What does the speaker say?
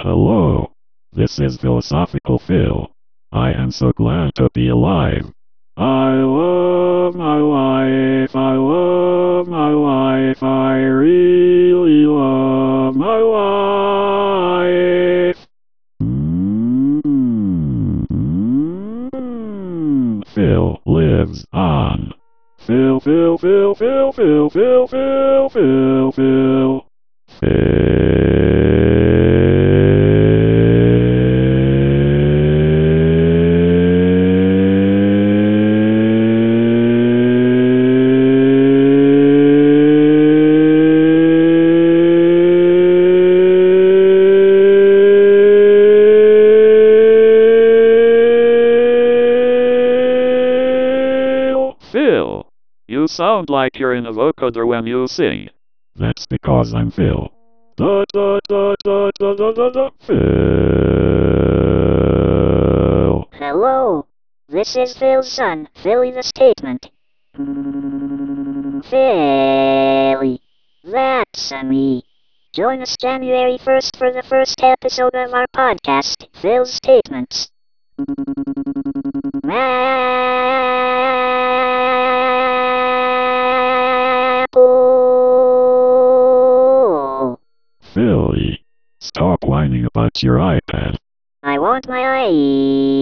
Hello. This is Philosophical Phil. I am so glad to be alive. I love my life. I love my life. I really love my life. Phil lives on. Phil, Phil, Phil, Phil, Phil, Phil, Phil, Phil, Phil. Phil, you sound like you're in a vocoder when you sing. That's because I'm Phil. Da da da da da da da da. Phil. Hello, this is Phil's son, Philly the Statement. Philly, that's me. Join us January 1st for the first episode of our podcast, Phil's Statements. Apple. Philly, stop whining about your iPad. I want my